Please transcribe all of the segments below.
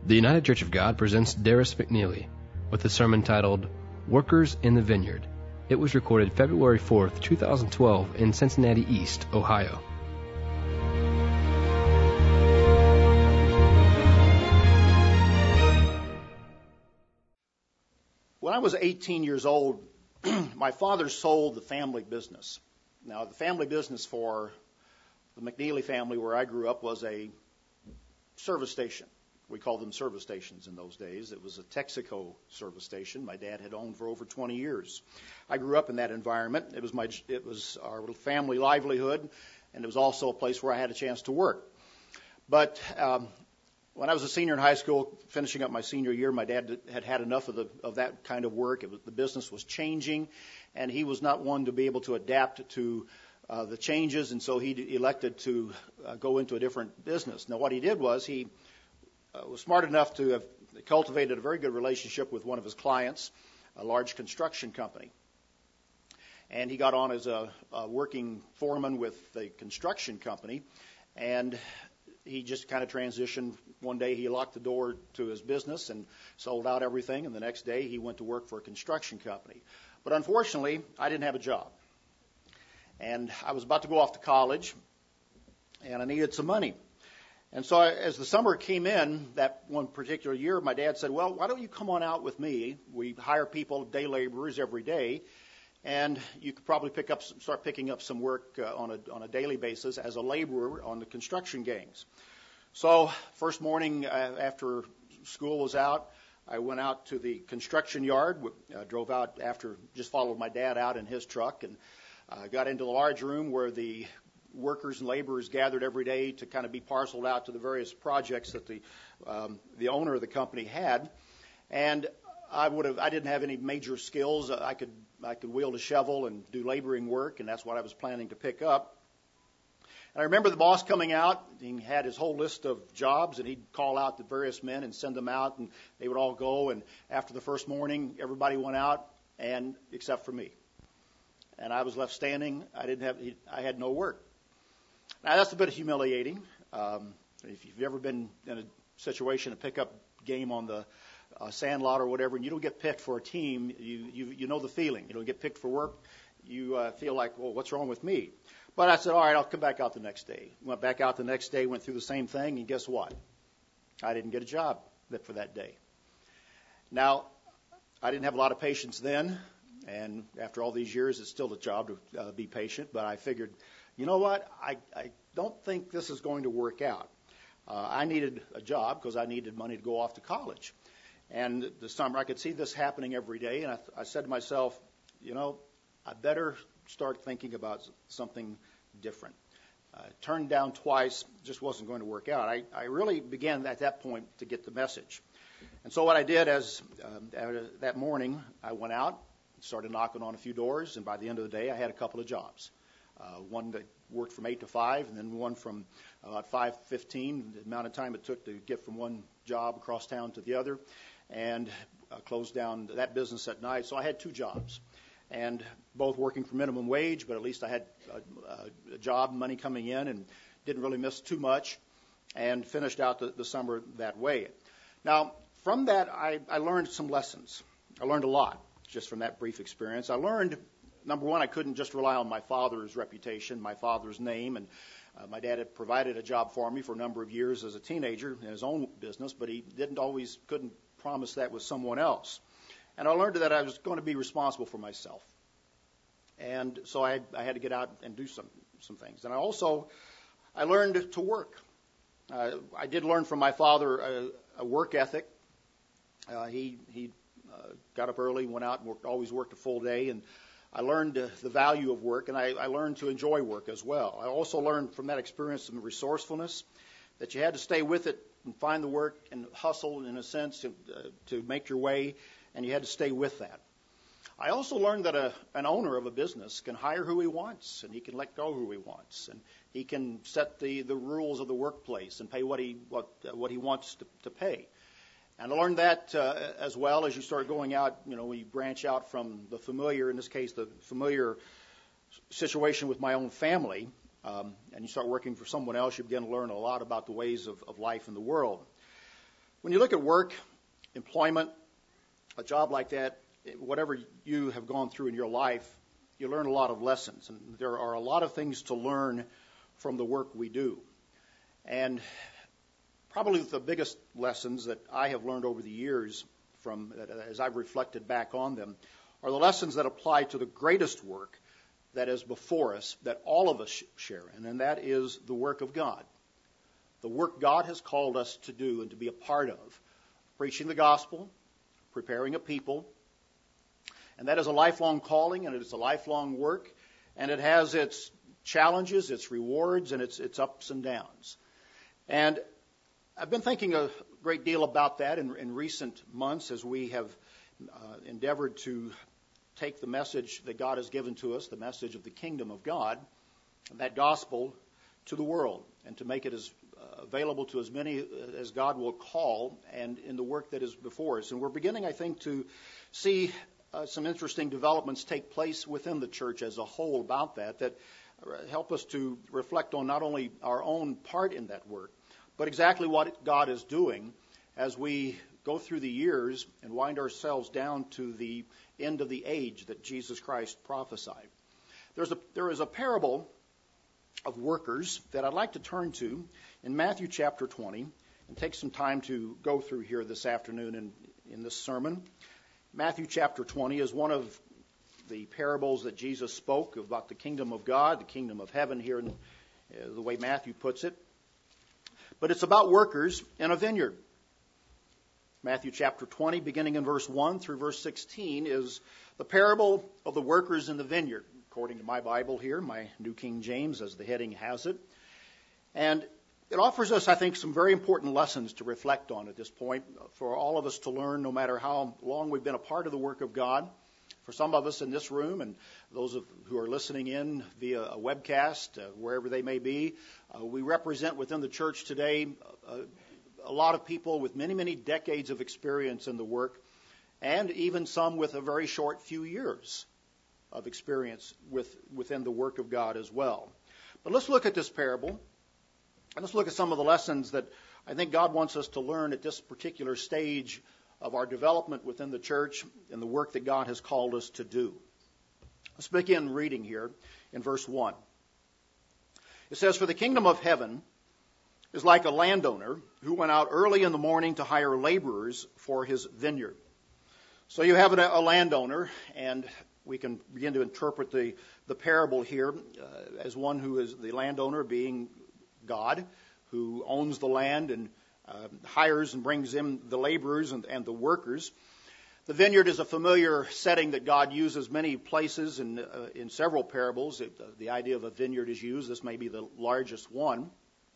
The United Church of God presents Darris McNeely with a sermon titled Workers in the Vineyard. It was recorded February 4th, 2012 in Cincinnati East, Ohio. When I was 18 years old, my father sold the family business. Now, the family business for the McNeely family where I grew up was a service station. We called them service stations in those days. It was a Texaco service station my dad had owned for over 20 years. I grew up in that environment. It was our little family livelihood, and it was also a place where I had a chance to work. But when I was a senior in high school, finishing up my senior year, my dad had enough of that kind of work. The business was changing, and he was not one to be able to adapt to the changes, and so he elected to go into a different business. Now, what he did was he was smart enough to have cultivated a very good relationship with one of his clients, a large construction company. And he got on as a working foreman with the construction company, and he just kind of transitioned. One day he locked the door to his business and sold out everything, and the next day he went to work for a construction company. But unfortunately, I didn't have a job. And I was about to go off to college, and I needed some money. And so as the summer came in, that one particular year, my dad said, well, why don't you come on out with me? We hire people, day laborers, every day, and you could probably start picking up some work on a daily basis as a laborer on the construction gangs. So first morning after school was out, I went out to the construction yard, drove out just followed my dad out in his truck, and got into the large room where the workers and laborers gathered every day to kind of be parceled out to the various projects that the owner of the company had. And I didn't have any major skills. I could wield a shovel and do laboring work, and that's what I was planning to pick up. And I remember the boss coming out. He had his whole list of jobs, and he'd call out the various men and send them out, and they would all go. And after the first morning, everybody went out, and except for me. And I was left standing. I had no work. Now, that's a bit humiliating. If you've ever been in a situation, a pickup game on the sand lot or whatever, and you don't get picked for a team, you know the feeling. You don't get picked for work. You feel like, well, what's wrong with me? But I said, all right, I'll come back out the next day. Went back out the next day, went through the same thing, and guess what? I didn't get a job for that day. Now, I didn't have a lot of patience then, and after all these years, it's still a job to be patient, but I figured, you know what? I don't think this is going to work out. I needed a job because I needed money to go off to college. And the summer, I could see this happening every day, and I said to myself, you know, I better start thinking about something different. Turned down twice, just wasn't going to work out. I really began at that point to get the message. And so what I did that morning, I went out, started knocking on a few doors, and by the end of the day, I had a couple of jobs. One that worked from 8 to 5, and then one from about 5:15, the amount of time it took to get from one job across town to the other, and closed down that business at night. So I had 2 jobs, and both working for minimum wage, but at least I had a job, money coming in, and didn't really miss too much, and finished out the summer that way. Now, from that, I learned some lessons. I learned a lot just from that brief experience. I learned, number one, I couldn't just rely on my father's reputation, my father's name, and my dad had provided a job for me for a number of years as a teenager in his own business, but he couldn't promise that with someone else. And I learned that I was going to be responsible for myself. And so I had to get out and do some things. And I learned to work. I did learn from my father a work ethic. He got up early, went out and always worked a full day, and I learned the value of work, and I learned to enjoy work as well. I also learned from that experience some resourcefulness, that you had to stay with it and find the work and hustle, in a sense, to make your way, and you had to stay with that. I also learned that an owner of a business can hire who he wants, and he can let go who he wants, and he can set the rules of the workplace and pay what he wants to pay. And I learned that as well as you start going out, when you branch out from the familiar, in this case, the familiar situation with my own family, and you start working for someone else, you begin to learn a lot about the ways of life in the world. When you look at work, employment, a job like that, whatever you have gone through in your life, you learn a lot of lessons. And there are a lot of things to learn from the work we do. And probably the biggest lessons that I have learned over the years, as I've reflected back on them, are the lessons that apply to the greatest work that is before us, that all of us share in, and that is the work of God. The work God has called us to do and to be a part of, preaching the gospel, preparing a people. And that is a lifelong calling, and it is a lifelong work, and it has its challenges, its rewards, and its ups and downs. And I've been thinking a great deal about that in recent months as we have endeavored to take the message that God has given to us, the message of the kingdom of God, and that gospel to the world, and to make it as available to as many as God will call, and in the work that is before us. And we're beginning, I think, to see some interesting developments take place within the church as a whole about that help us to reflect on not only our own part in that work, but exactly what God is doing as we go through the years and wind ourselves down to the end of the age that Jesus Christ prophesied. There is a parable of workers that I'd like to turn to in Matthew chapter 20 and take some time to go through here this afternoon in this sermon. Matthew chapter 20 is one of the parables that Jesus spoke about the kingdom of God, the kingdom of heaven here in the way Matthew puts it. But it's about workers in a vineyard. Matthew chapter 20, beginning in verse 1 through verse 16, is the parable of the workers in the vineyard, according to my Bible here, my New King James, as the heading has it. And it offers us, I think, some very important lessons to reflect on at this point for all of us to learn, no matter how long we've been a part of the work of God. For some of us in this room and those who are listening in via a webcast, wherever they may be, we represent within the church today a lot of people with many, many decades of experience in the work, and even some with a very short few years of experience within the work of God as well. But let's look at this parable, and let's look at some of the lessons that I think God wants us to learn at this particular stage of our development within the church and the work that God has called us to do. Let's begin reading here in verse 1. It says, "For the kingdom of heaven is like a landowner who went out early in the morning to hire laborers for his vineyard." So you have a landowner, and we can begin to interpret the parable here as one who is the landowner being God, who owns the land and hires and brings in the laborers and the workers. The vineyard is a familiar setting that God uses many places in several parables. The idea of a vineyard is used. This may be the largest one.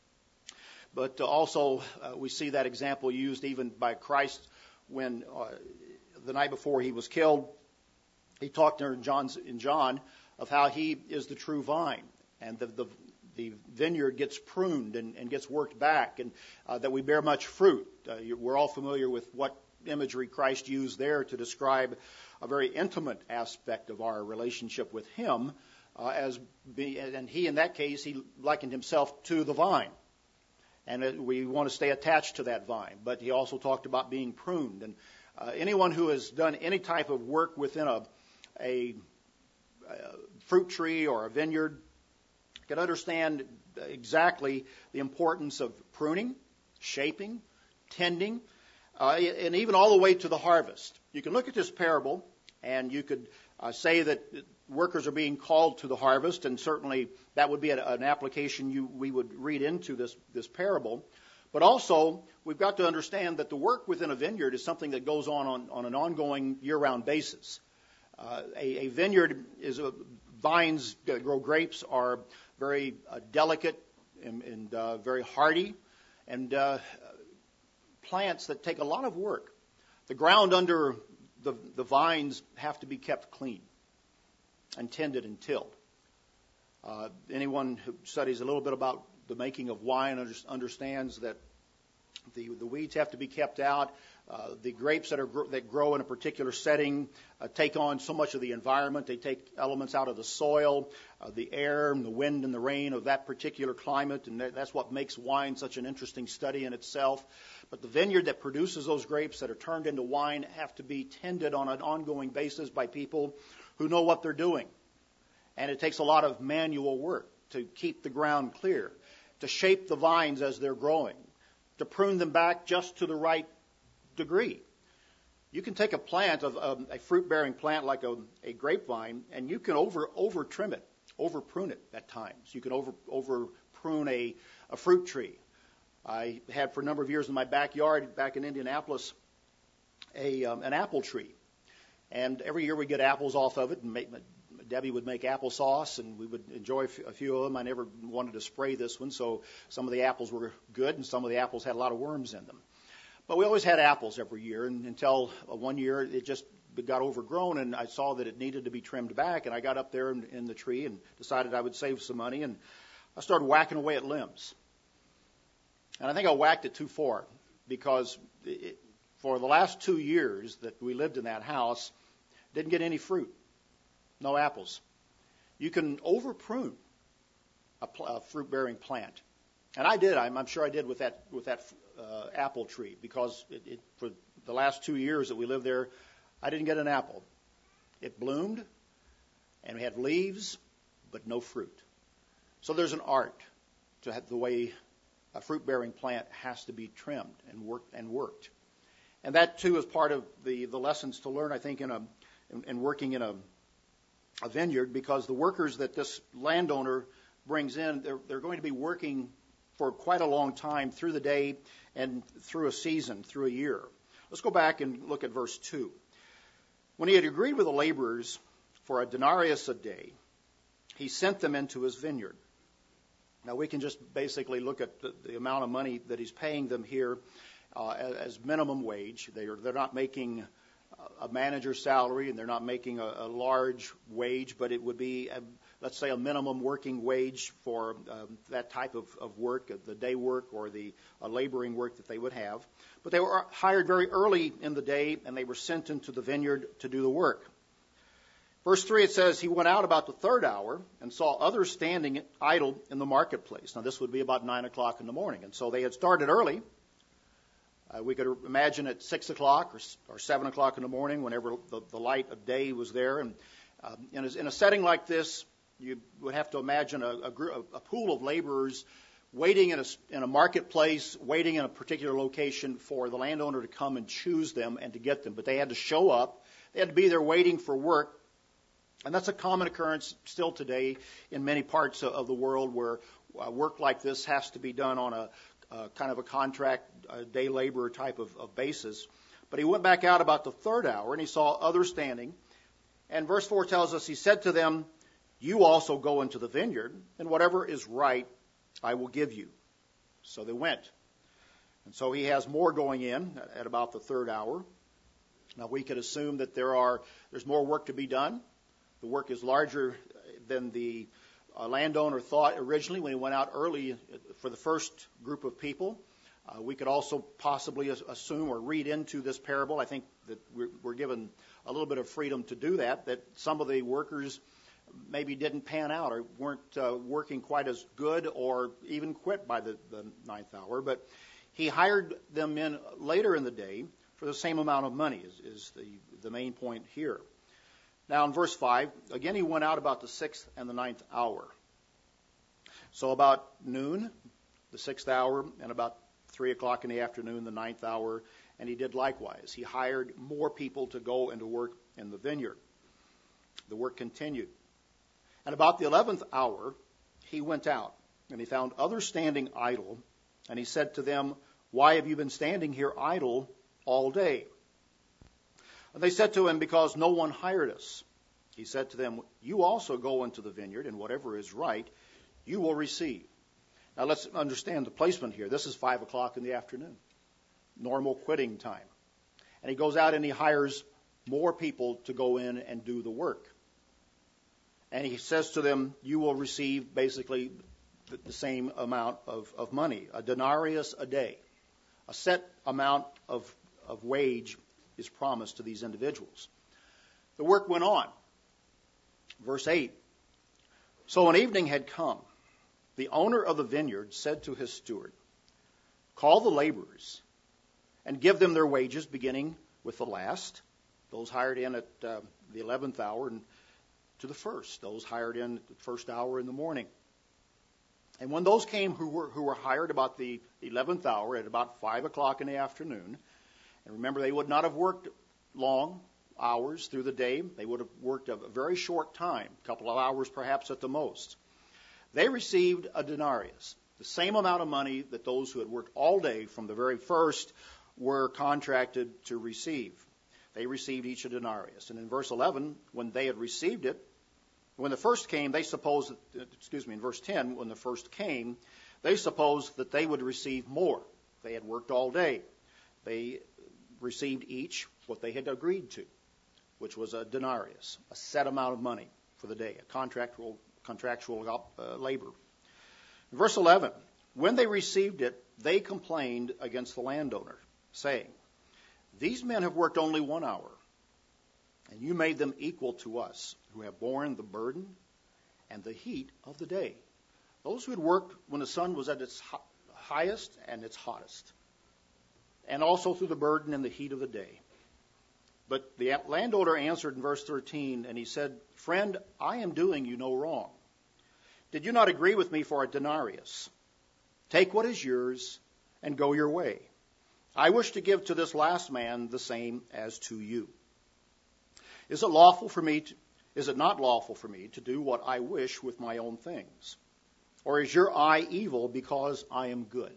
But also we see that example used even by Christ when the night before he was killed, he talked in John of how he is the true vine, and the vineyard gets pruned and gets worked back, and that we bear much fruit. We're all familiar with what imagery Christ used there to describe a very intimate aspect of our relationship with him, and he, in that case, he likened himself to the vine. And we want to stay attached to that vine. But he also talked about being pruned. And anyone who has done any type of work within a fruit tree or a vineyard can understand exactly the importance of pruning, shaping, tending, and even all the way to the harvest. You can look at this parable, and you could say that workers are being called to the harvest, and certainly that would be an application we would read into this parable. But also, we've got to understand that the work within a vineyard is something that goes on an ongoing year-round basis. A vineyard vines that grow grapes are very delicate and very hardy, and plants that take a lot of work. The ground under the vines have to be kept clean and tended and tilled. Anyone who studies a little bit about the making of wine understands that the weeds have to be kept out. The grapes that grow in a particular setting take on so much of the environment. They take elements out of the soil, the air, and the wind and the rain of that particular climate, and that's what makes wine such an interesting study in itself. But the vineyard that produces those grapes that are turned into wine have to be tended on an ongoing basis by people who know what they're doing. And it takes a lot of manual work to keep the ground clear, to shape the vines as they're growing, to prune them back just to the right degree. You can take a plant of a fruit-bearing plant like a grapevine, and you can over trim it, over prune it at times. You can over prune a fruit tree. I had for a number of years in my backyard back in Indianapolis an apple tree, and every year we get apples off of it, and Debbie would make applesauce, and we would enjoy a few of them. I never wanted to spray this one, so some of the apples were good, and some of the apples had a lot of worms in them. But we always had apples every year, and until one year it just got overgrown, and I saw that it needed to be trimmed back, and I got up there in the tree and decided I would save some money, and I started whacking away at limbs. And I think I whacked it too far, because for the last 2 years that we lived in that house, didn't get any fruit, no apples. You can over prune a fruit-bearing plant. And I did. I'm sure I did with that apple tree, because for the last 2 years that we lived there, I didn't get an apple. It bloomed, and we had leaves, but no fruit. So there's an art to the way a fruit-bearing plant has to be trimmed and worked. And that, too, is part of the lessons to learn, I think, in working in a vineyard, because the workers that this landowner brings in, they're going to be working for quite a long time through the day and through a season, through a year. Let's go back and look at verse 2. When he had agreed with the laborers for a denarius a day, he sent them into his vineyard. Now, we can just basically look at the amount of money that he's paying them here as minimum wage. They're not making a manager's salary, and they're not making a large wage, but it would be, let's say, a minimum working wage for that type of work, the day work or the laboring work that they would have. But they were hired very early in the day, and they were sent into the vineyard to do the work. Verse 3, it says, he went out about the third hour and saw others standing idle in the marketplace. Now, this would be about 9 o'clock in the morning. And so they had started early. We could imagine at 6 o'clock or 7 o'clock in the morning, whenever the light of day was there. And in a setting like this, you would have to imagine a pool of laborers waiting in a marketplace, waiting in a particular location for the landowner to come and choose them and to get them. But they had to show up. They had to be there waiting for work. And that's a common occurrence still today in many parts of the world, where work like this has to be done on a kind of a contract, day laborer type of basis. But he went back out about the third hour, and he saw others standing. And verse 4 tells us, he said to them, you also go into the vineyard, and whatever is right I will give you. So they went. And so he has more going in at about the third hour. Now, we could assume that there's more work to be done. The work is larger than the landowner thought originally when he went out early for the first group of people. We could also possibly assume or read into this parable, I think that we're given a little bit of freedom to do that some of the workers maybe didn't pan out or weren't working quite as good, or even quit by the ninth hour. But he hired them in later in the day for the same amount of money is the main point here. Now, in verse 5, again, he went out about the 6th and the 9th hour. So about noon, the 6th hour, and about 3 o'clock in the afternoon, the 9th hour, and he did likewise. He hired more people to go and to work in the vineyard. The work continued. And about the 11th hour, he went out, and he found others standing idle, and he said to them, why have you been standing here idle all day? And they said to him, because no one hired us. He said to them, you also go into the vineyard, and whatever is right, you will receive. Now let's understand the placement here. This is 5 o'clock in the afternoon, normal quitting time. And he goes out and he hires more people to go in and do the work. And he says to them, you will receive basically the same amount of money, a denarius a day, a set amount of of wage is promised to these individuals. The work went on. Verse 8. So when evening had come, the owner of the vineyard said to his steward, call the laborers and give them their wages, beginning with the last, those hired in at the 11th hour, and to the first, those hired in at the first hour in the morning. And when those came who were hired about the 11th hour at about 5 o'clock in the afternoon, and remember, they would not have worked long hours through the day. They would have worked a very short time, a couple of hours perhaps at the most. They received a denarius, the same amount of money that those who had worked all day from the very first were contracted to receive. They received each a denarius. And in verse 11, when they had received it, when the first came, they supposed, in verse 10, when the first came, they supposed that they would receive more. They had worked all day. They received each what they had agreed to, which was a denarius, a set amount of money for the day, a contractual labor. In verse 11, when they received it, they complained against the landowner, saying, these men have worked only 1 hour, and you made them equal to us, who have borne the burden and the heat of the day. Those who had worked when the sun was at its highest and its hottest, and also through the burden and the heat of the day. But the landowner answered in verse 13, and he said, friend, I am doing you no wrong. Did you not agree with me for a denarius? Take what is yours and go your way. I wish to give to this last man the same as to you. Is it not lawful for me to do what I wish with my own things? Or is your eye evil because I am good?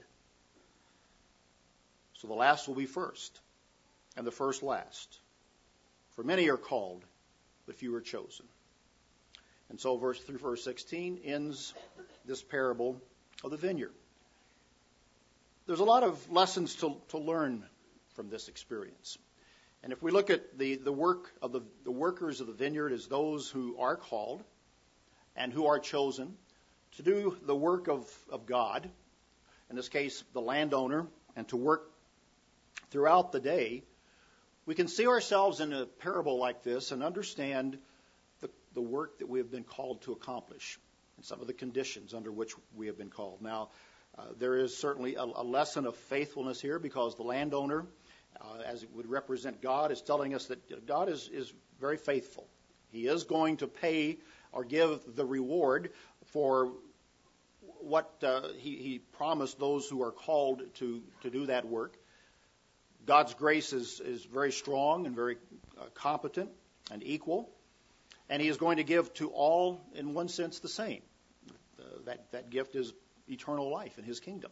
So the last will be first, and the first last. For many are called, but few are chosen. And so through verse 16 ends this parable of the vineyard. There's a lot of lessons to learn from this experience. And if we look at the work of the workers of the vineyard as those who are called and who are chosen to do the work of God, in this case the landowner, and to work throughout the day, we can see ourselves in a parable like this and understand the work that we have been called to accomplish and some of the conditions under which we have been called. Now, there is certainly a lesson of faithfulness here, because the landowner, as it would represent God, is telling us that God is very faithful. He is going to pay or give the reward for what he promised those who are called to do that work. God's grace is very strong and very competent and equal, and he is going to give to all, in one sense, the same. That gift is eternal life in his kingdom.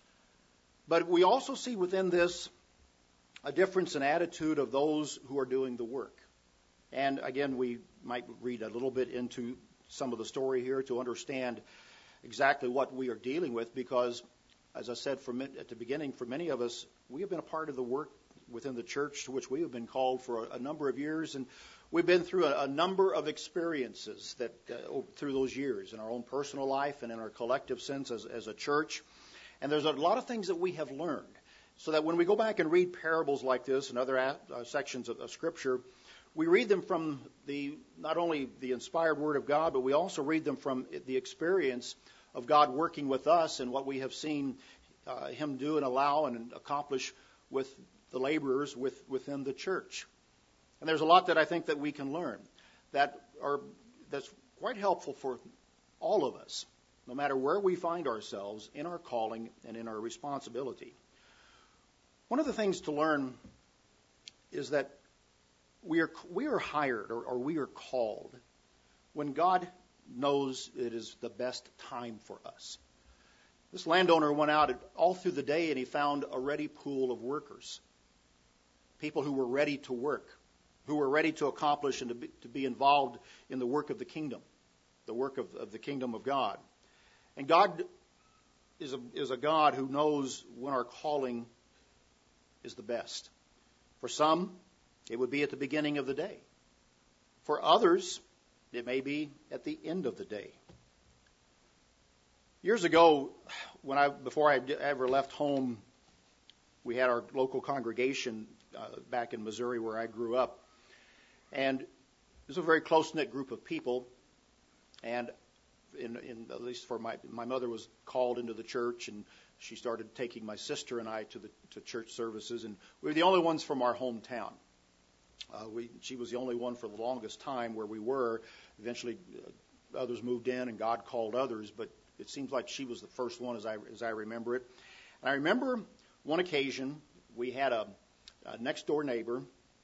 But we also see within this a difference in attitude of those who are doing the work. And again, we might read a little bit into some of the story here to understand exactly what we are dealing with, because, as I said at the beginning, for many of us, we have been a part of the work within the church to which we have been called for a number of years, and we've been through a number of experiences that through those years in our own personal life and in our collective sense as a church. And there's a lot of things that we have learned, so that when we go back and read parables like this and other sections of Scripture, we read them from not only the inspired Word of God, but we also read them from the experience of God working with us and what we have seen him do and allow and accomplish with the laborers within the church. And there's a lot that I think that we can learn that's quite helpful for all of us, no matter where we find ourselves in our calling and in our responsibility. One of the things to learn is that we are hired or we are called when God knows it is the best time for us. This landowner went out all through the day and he found a ready pool of workers, people who were ready to work, who were ready to accomplish and to be involved in the work of the kingdom, the work of the kingdom of God. And God is a God who knows when our calling is the best. For some, it would be at the beginning of the day. For others, it may be at the end of the day. Years ago, before I ever left home, we had our local congregation back in Missouri where I grew up. And it was a very close-knit group of people. And at least for my mother was called into the church, and she started taking my sister and I to church services. And we were the only ones from our hometown. She was the only one for the longest time where we were. Eventually, others moved in, and God called others. But it seems like she was the first one, as I remember it. And I remember one occasion we had a next door neighbor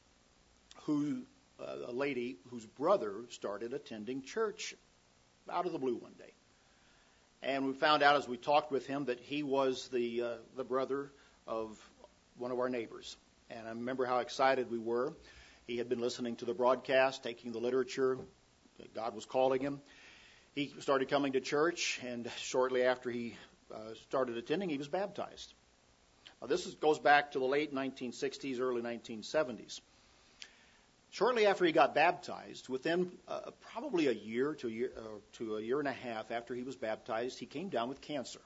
a lady whose brother started attending church out of the blue one day. And we found out as we talked with him that he was the brother of one of our neighbors. And I remember how excited we were. He had been listening to the broadcast, taking the literature. God was calling him. He started coming to church, and shortly after he started attending, he was baptized. Now, this goes back to the late 1960s, early 1970s. Shortly after he got baptized, within probably a year to a year and a half after he was baptized, he came down with cancer.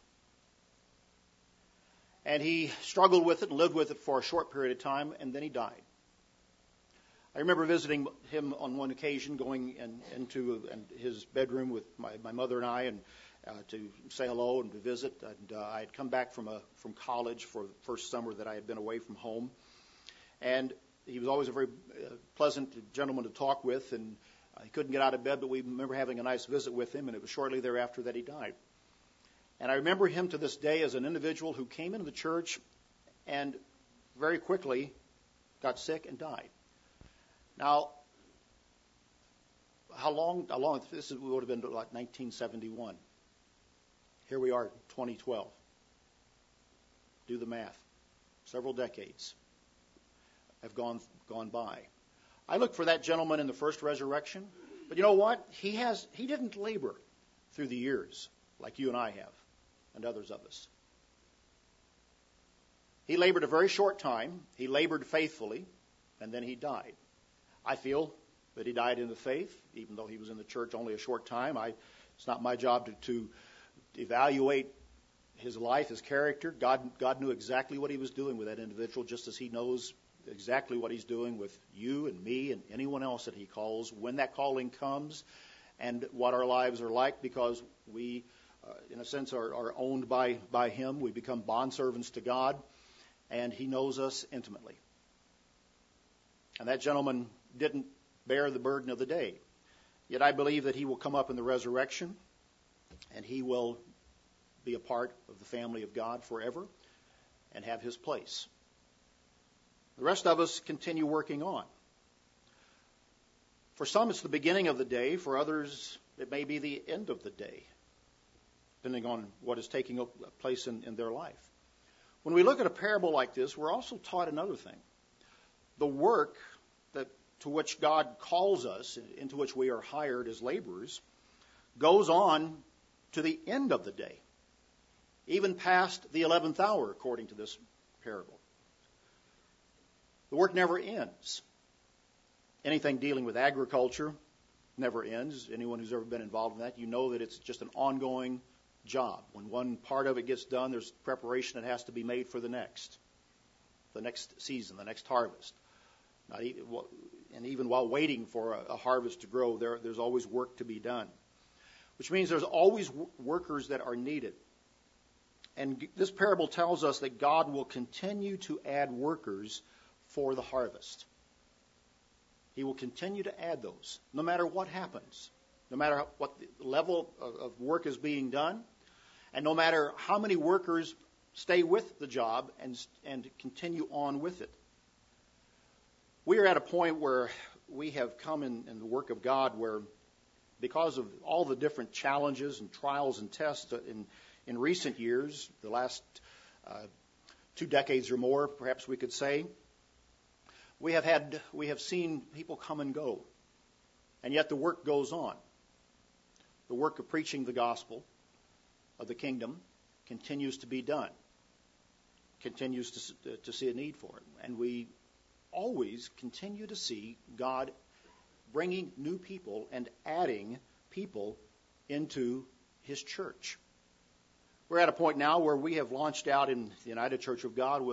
And he struggled with it and lived with it for a short period of time, and then he died. I remember visiting him on one occasion, going into his bedroom with my mother and I, and to say hello and to visit. And I had come back from college for the first summer that I had been away from home, and he was always a very pleasant gentleman to talk with, and he couldn't get out of bed, but we remember having a nice visit with him, and it was shortly thereafter that he died. And I remember him to this day as an individual who came into the church and very quickly got sick and died. Now, how long, this would have been like 1971. Here we are, 2012. Do the math. Several decades have gone by. I look for that gentleman in the first resurrection, but you know what? He didn't labor through the years like you and I have, and others of us. He labored a very short time. He labored faithfully, and then he died. I feel that he died in the faith, even though he was in the church only a short time. It's not my job to evaluate his life, his character. God knew exactly what he was doing with that individual, just as he knows exactly what he's doing with you and me and anyone else that he calls when that calling comes, and what our lives are like, because we, in a sense, are owned by him. We become bondservants to God, and he knows us intimately. And that gentleman didn't bear the burden of the day. Yet I believe that he will come up in the resurrection, and he will be a part of the family of God forever and have his place. The rest of us continue working on. For some, it's the beginning of the day. For others, it may be the end of the day, depending on what is taking place in their life. When we look at a parable like this, we're also taught another thing. The work to which God calls us, into which we are hired as laborers, goes on to the end of the day, even past the 11th hour, according to this parable. The work never ends. Anything dealing with agriculture never ends. Anyone who's ever been involved in that, you know that it's just an ongoing job. When one part of it gets done, there's preparation that has to be made for the next season, the next harvest. And even while waiting for a harvest to grow, there's always work to be done, which means there's always workers that are needed. And this parable tells us that God will continue to add workers for the harvest. He will continue to add those, no matter what happens, no matter what the level of work is being done, and no matter how many workers stay with the job and continue on with it. We are at a point where we have come in the work of God where, because of all the different challenges and trials and tests in recent years, the last 2 decades or more, perhaps we could say, we have seen people come and go, and yet the work goes on. The work of preaching the gospel of the kingdom continues to be done, continues to see a need for it, and we always continue to see God bringing new people and adding people into his church. We're at a point now where we have launched out in the United Church of God with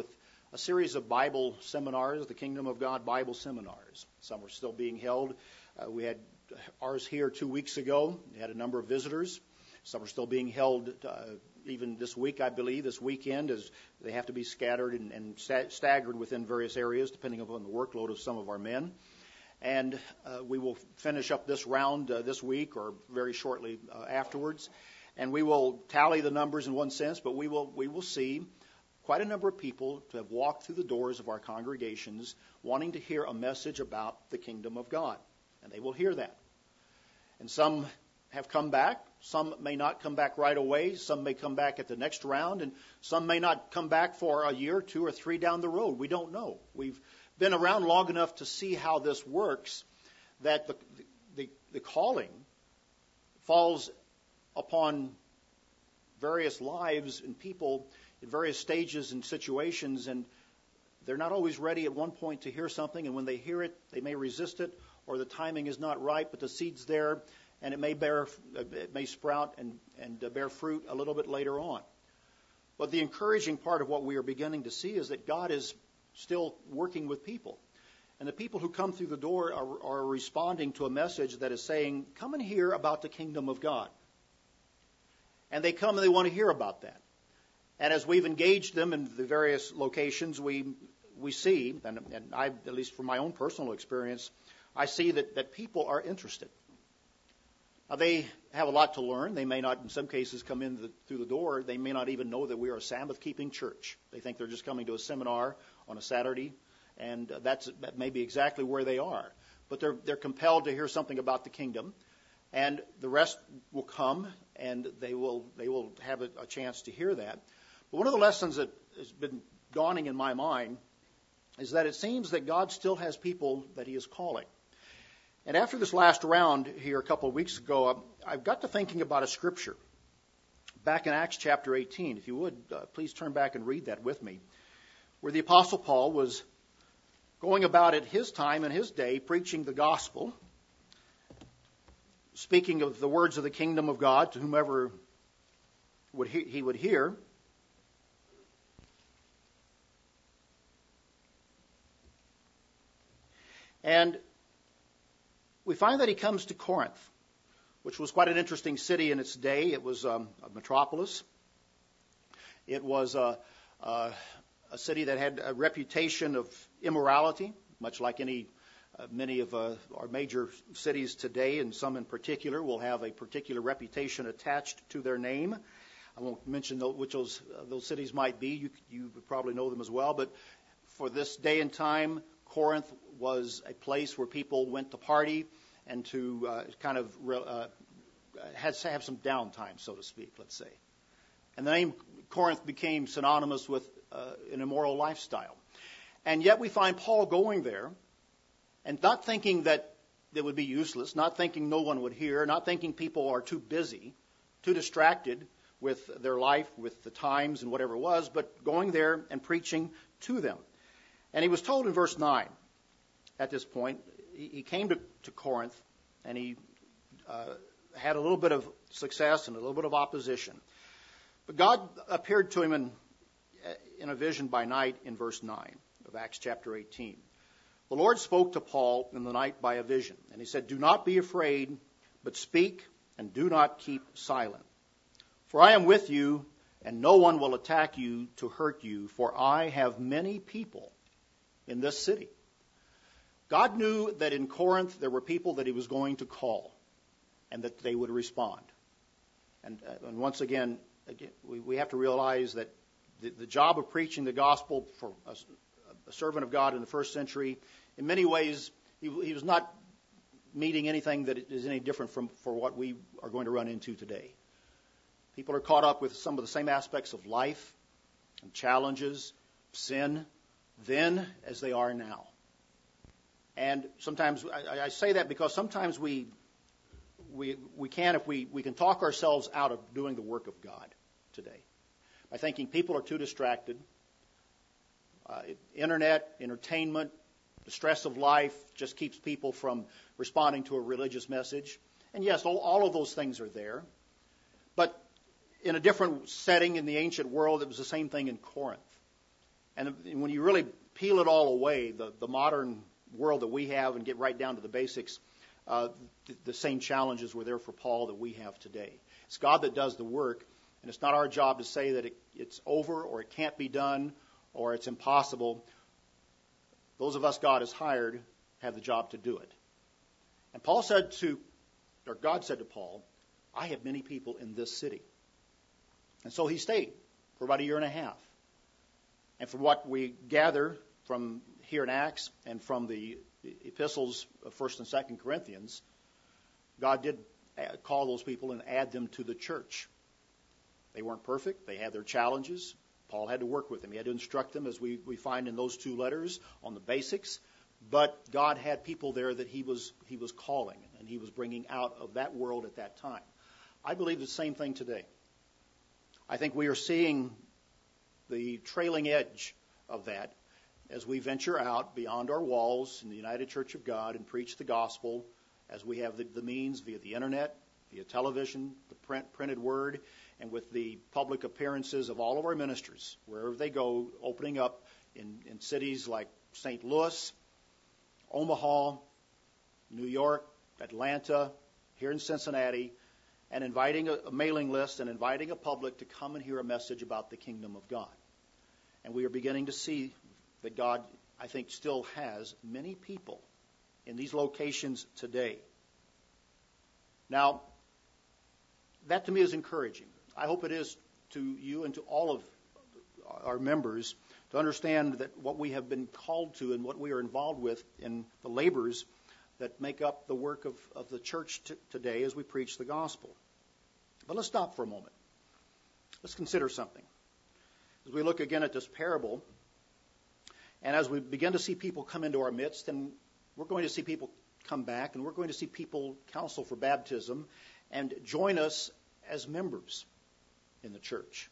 a series of Bible seminars, the Kingdom of God Bible seminars. Some are still being held. We had ours here 2 weeks ago. We had a number of visitors. Some are still being held even this week, I believe, this weekend, as they have to be scattered and staggered within various areas, depending upon the workload of some of our men. And we will finish up this round this week or very shortly afterwards. And we will tally the numbers in one sense, but we will see quite a number of people to have walked through the doors of our congregations wanting to hear a message about the kingdom of God. And they will hear that. And some have come back. Some may not come back right away. Some may come back at the next round. And some may not come back for a year, 2 or 3 down the road. We don't know. We've been around long enough to see how this works, that the calling falls upon various lives and people in various stages and situations, and they're not always ready at one point to hear something, and when they hear it, they may resist it, or the timing is not right, but the seed's there, and it may sprout and bear fruit a little bit later on. But the encouraging part of what we are beginning to see is that God is still working with people. And the people who come through the door are responding to a message that is saying, come and hear about the kingdom of God. And they come and they want to hear about that. And as we've engaged them in the various locations, we see, and I, at least from my own personal experience, I see that people are interested. Now, they have a lot to learn. They may not, in some cases, come in through the door. They may not even know that we are a Sabbath-keeping church. They think they're just coming to a seminar on a Saturday, and that may be exactly where they are. But they're compelled to hear something about the kingdom, and the rest will come, and they will have a chance to hear that. But one of the lessons that has been dawning in my mind is that it seems that God still has people that He is calling. And after this last round here a couple of weeks ago, I've got to thinking about a scripture. Back in Acts chapter 18, if you would, please turn back and read that with me, where the Apostle Paul was going about at his time and his day preaching the gospel, speaking of the words of the kingdom of God to whomever he would hear. And we find that he comes to Corinth, which was quite an interesting city in its day. It was a metropolis. It was a city that had a reputation of immorality, much like many of our major cities today, and some in particular will have a particular reputation attached to their name. I won't mention which those cities might be. You probably know them as well. But for this day and time, Corinth was a place where people went to party and to have some downtime, so to speak, let's say. And the name Corinth became synonymous with an immoral lifestyle. And yet we find Paul going there and not thinking that it would be useless, not thinking no one would hear, not thinking people are too busy, too distracted with their life, with the times and whatever it was, but going there and preaching to them. And he was told in verse 9, at this point, he came to Corinth, and he had a little bit of success and a little bit of opposition. But God appeared to him in a vision by night in verse 9 of Acts chapter 18. The Lord spoke to Paul in the night by a vision, and he said, "Do not be afraid, but speak, and do not keep silent. For I am with you, and no one will attack you to hurt you, for I have many people in this city." God knew that in Corinth there were people that he was going to call and that they would respond. And once again, we have to realize that the job of preaching the gospel for a servant of God in the first century, in many ways, he was not meeting anything that is any different for what we are going to run into today. People are caught up with some of the same aspects of life and challenges, sin, then as they are now. And sometimes I say that because sometimes we can talk ourselves out of doing the work of God today by thinking people are too distracted. Internet, entertainment, the stress of life just keeps people from responding to a religious message. And yes, all of those things are there. But in a different setting in the ancient world, it was the same thing in Corinth. And when you really peel it all away, the modern world that we have and get right down to the basics, the same challenges were there for Paul that we have today. It's God that does the work, and it's not our job to say that it's over or it can't be done or it's impossible. Those of us God has hired have the job to do it. And God said to Paul, I have many people in this city. And so he stayed for about a year and a half. And from what we gather from here in Acts and from the epistles of 1st and 2nd Corinthians, God did call those people and add them to the church. They weren't perfect. They had their challenges. Paul had to work with them. He had to instruct them, as we find in those 2 letters, on the basics. But God had people there that he was calling, and he was bringing out of that world at that time. I believe the same thing today. I think we are seeing the trailing edge of that as we venture out beyond our walls in the United Church of God and preach the gospel, as we have the means via the internet, via television, the printed word, and with the public appearances of all of our ministers, wherever they go, opening up in cities like St. Louis, Omaha, New York, Atlanta, here in Cincinnati, and inviting a mailing list and inviting a public to come and hear a message about the kingdom of God. And we are beginning to see that God, I think, still has many people in these locations today. Now, that to me is encouraging. I hope it is to you and to all of our members to understand that what we have been called to and what we are involved with in the labors that make up the work of the church today as we preach the gospel. But let's stop for a moment. Let's consider something. As we look again at this parable, and as we begin to see people come into our midst, and we're going to see people come back, and we're going to see people counsel for baptism and join us as members in the church.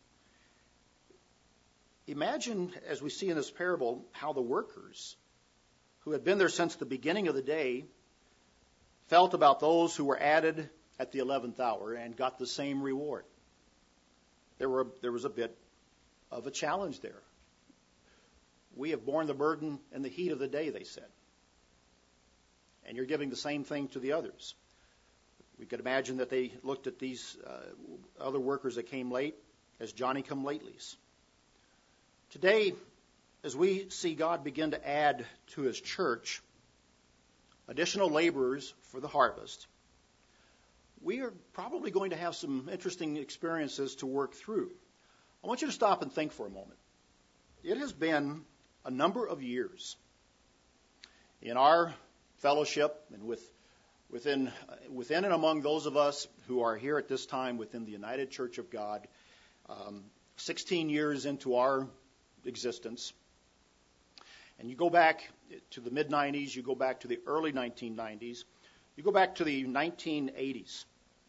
Imagine, as we see in this parable, how the workers who had been there since the beginning of the day felt about those who were added at the 11th hour and got the same reward. There was a bit of a challenge there. We have borne the burden in the heat of the day, they said. And you're giving the same thing to the others. We could imagine that they looked at these other workers that came late as Johnny-come-latelys. Today, as we see God begin to add to his church additional laborers for the harvest, we are probably going to have some interesting experiences to work through. I want you to stop and think for a moment. It has been a number of years in our fellowship and within and among those of us who are here at this time within the United Church of God, 16 years into our existence. And you go back to the mid-90s, you go back to the early 1990s, you go back to the 1980s.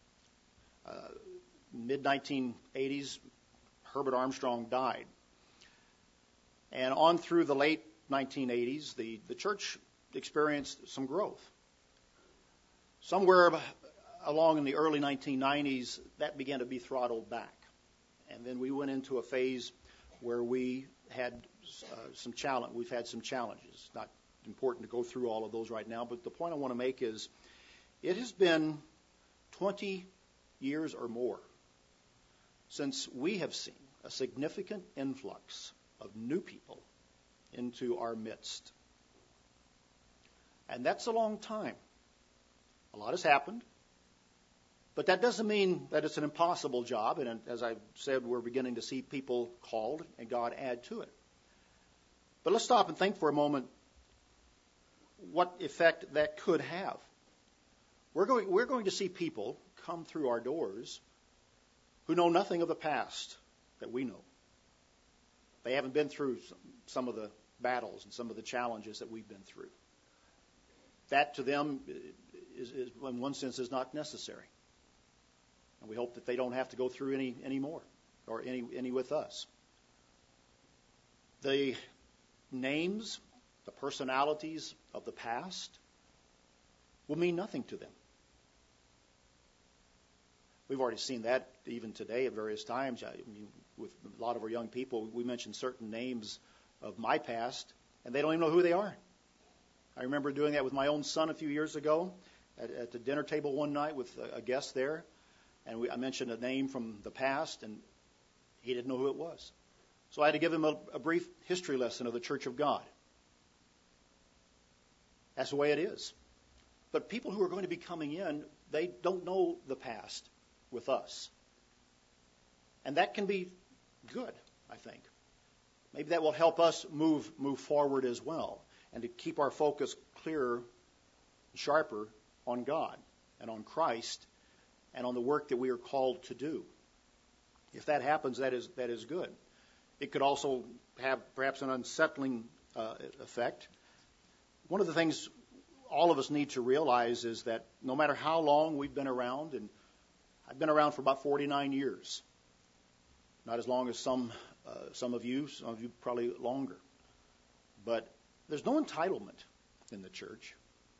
Mid-1980s, Herbert Armstrong died. And on through the late 1980s, the church experienced some growth. Somewhere along in the early 1990s, that began to be throttled back. And then we went into a phase where we had some challenge. We've had some challenges. It's not important to go through all of those right now, but the point I want to make is it has been 20 years or more since we have seen a significant influx of new people into our midst. And that's a long time. A lot has happened. But that doesn't mean that it's an impossible job. And as I said, we're beginning to see people called and God add to it. But let's stop and think for a moment what effect that could have. We're going to see people come through our doors who know nothing of the past that we know. They haven't been through some of the battles and some of the challenges that we've been through. That to them is in one sense is not necessary. And we hope that they don't have to go through any more or any with us. The names, the personalities of the past will mean nothing to them. We've already seen that even today at various times. with a lot of our young people, we mention certain names of my past, and they don't even know who they are. I remember doing that with my own son a few years ago at the dinner table one night with a guest there, and I mentioned a name from the past, and he didn't know who it was. So I had to give him a brief history lesson of the Church of God. That's the way it is. But people who are going to be coming in, they don't know the past with us. And that can be good, I think. Maybe that will help us move forward as well, and to keep our focus clearer, sharper on God and on Christ and on the work that we are called to do. If that happens, that is good. It could also have perhaps an unsettling effect. One of the things all of us need to realize is that no matter how long we've been around, and I've been around for about 49 years, not as long as some of you probably longer, but there's no entitlement in the church.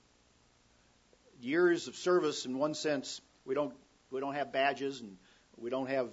Years of service, in one sense, we don't have badges, and we don't have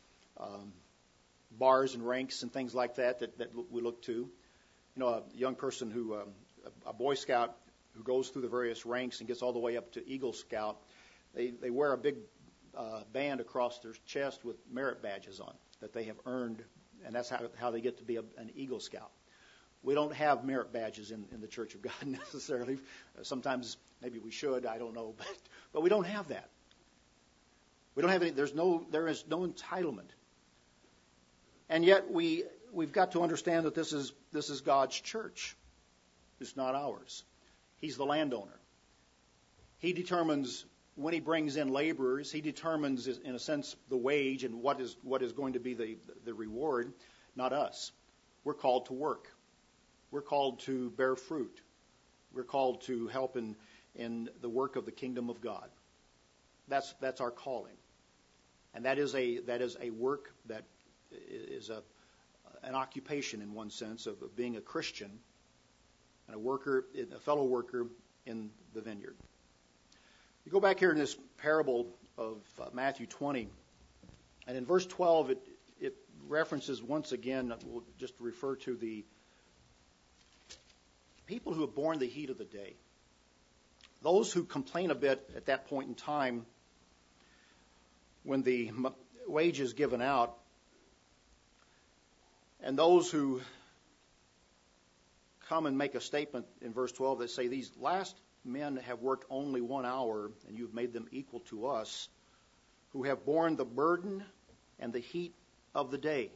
bars and ranks and things like that we look to. You know, a young person a Boy Scout who goes through the various ranks and gets all the way up to Eagle Scout, they wear a big band across their chest with merit badges on that they have earned, and that's how they get to be an Eagle Scout. We don't have merit badges in the Church of God necessarily. Sometimes maybe we should, I don't know, but we don't have that. We don't have any. There is no entitlement, and yet we've got to understand that this is God's church. It's not ours. He's the landowner. He determines when he brings in laborers. He determines, in a sense, the wage and what is going to be the reward, not us. We're called to work. We're called to bear fruit. We're called to help in the work of the kingdom of God. That's our calling, and that is a work that is an occupation in one sense of being a Christian and a fellow worker in the vineyard. You go back here in this parable of Matthew 20, and in verse 12 it references once again. We'll just refer to the people who have borne the heat of the day. Those who complain a bit at that point in time when the wage is given out, and those who come and make a statement in verse 12 that say, these last men have worked only 1 hour, and you've made them equal to us, who have borne the burden and the heat of the day.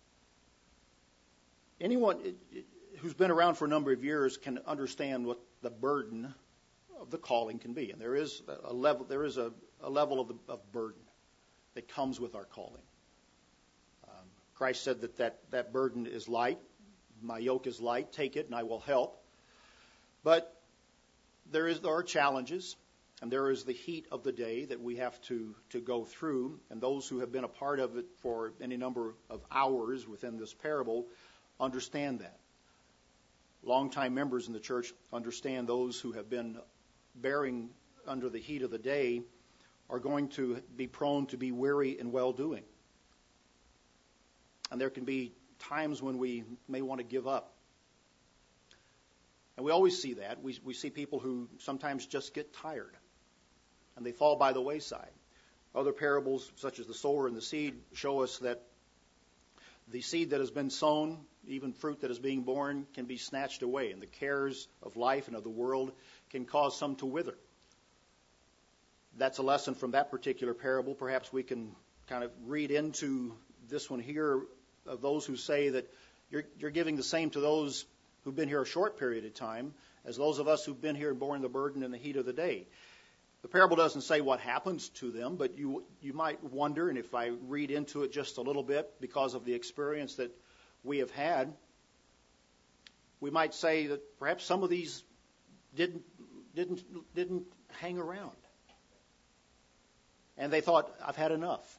Anyone who's been around for a number of years can understand what the burden of the calling can be, and there is a level of burden that comes with our calling. Christ said that burden is light. My yoke is light. Take it, and I will help. But there are challenges, and there is the heat of the day that we have to go through. And those who have been a part of it for any number of hours within this parable understand that. Longtime members in the church understand those who have been bearing under the heat of the day are going to be prone to be weary in well-doing. And there can be times when we may want to give up. And we always see that. We see people who sometimes just get tired, and they fall by the wayside. Other parables, such as the sower and the seed, show us that the seed that has been sown, even fruit that is being born, can be snatched away, and the cares of life and of the world can cause some to wither. That's a lesson from that particular parable. Perhaps we can kind of read into this one here of those who say that you're giving the same to those who've been here a short period of time as those of us who've been here and borne the burden in the heat of the day. The parable doesn't say what happens to them, but you might wonder, and if I read into it just a little bit because of the experience that we have had, we might say that perhaps some of these didn't hang around. And they thought, I've had enough.